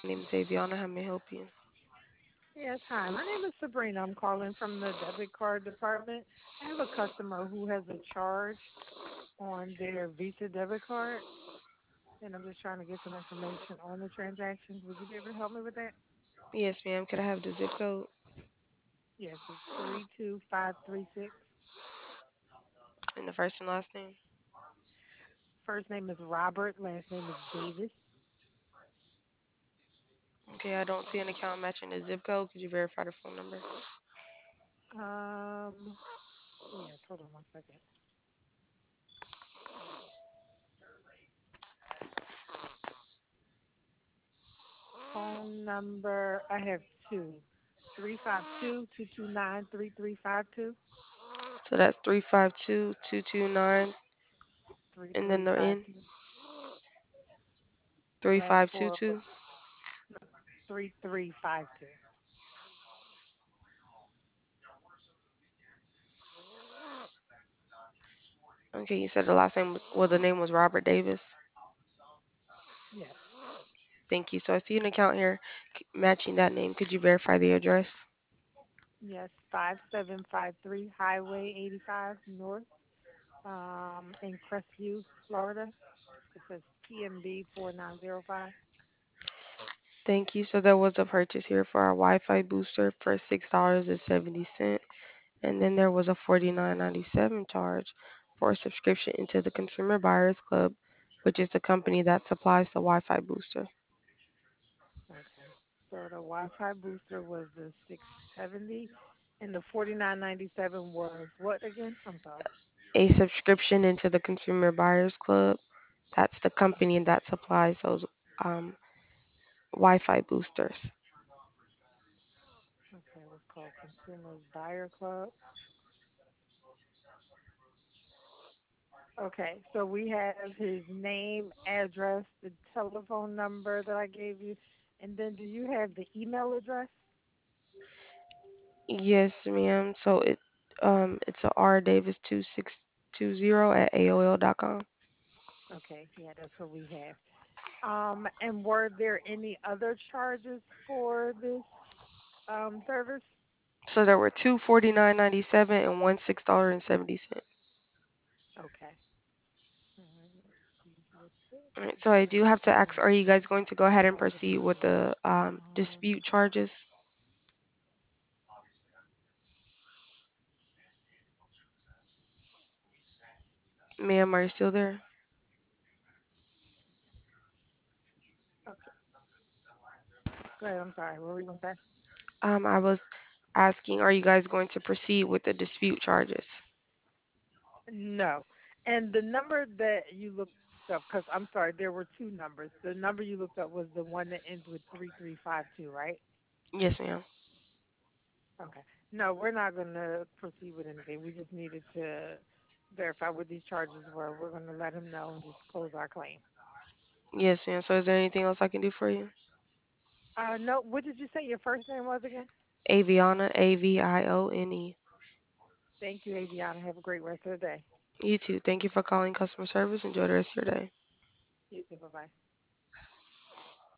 My name is Aviana. How may I help you? Yes, hi. My name is Sabrina. I'm calling from the debit card department. I have a customer who has a charge on their Visa debit card, and I'm just trying to get some information on the transactions. Would you be able to help me with that? Yes, ma'am. Could I have the zip code Yes, it's 32536. and the first and last name? First name is Robert, last name is Davis. Okay, I don't see an account matching the zip code. Could you verify the phone number? Um, yes, hold on one second. Phone number, I have two. 352-229-3352. So that's 352-229, and then the end 3352. Last four, 3522. no, 3352. Okay, you said the last name, well, the name was Robert Davis. Yes. Thank you. So I see an account here matching that name. Could you verify the address? Yes. 5753 Highway 85 North, in Crestview, Florida. It says PMB 4905. Thank you. So there was a purchase here for our Wi-Fi booster for $6.70, and then there was a $49.97 charge for a subscription into the Consumer Buyers Club, which is the company that supplies the Wi-Fi booster. Okay. So the Wi-Fi booster was the 670, and the 4997 was what again? I'm sorry. A subscription into the Consumer Buyers Club, that's the company that supplies those um, Wi-Fi boosters. Okay, it was called Consumers Buyer Club. Okay, so we have his name, address, the telephone number that I gave you, and then do you have the email address? Yes, ma'am. So it's a rdavis2620 at aol.com. Okay, yeah, that's what we have. And were there any other charges for this service? So there were two 49.97 and one $6.70. Okay. All right, let's see what this All right, is so I do have to for. ask, are you guys going to go ahead and proceed with the dispute charges? Ma'am, are you still there? Okay, go ahead. I'm sorry. What were you gonna say? I was asking, are you guys going to proceed with the dispute charges? No. And the number that you looked up, because I'm sorry, there were two numbers. The number you looked up was the one that ends with 3352, right? Yes, ma'am. Okay. No, we're not going to proceed with anything. We just needed to verify what these charges were. We're going to let him know and just close our claim. Yes, ma'am. So is there anything else I can do for you? No, what did you say your first name was again? Aviana, Avione. Thank you, Aviana. Have a great rest of the day. You too. Thank you for calling customer service. Enjoy the rest of your day. You too. Bye-bye.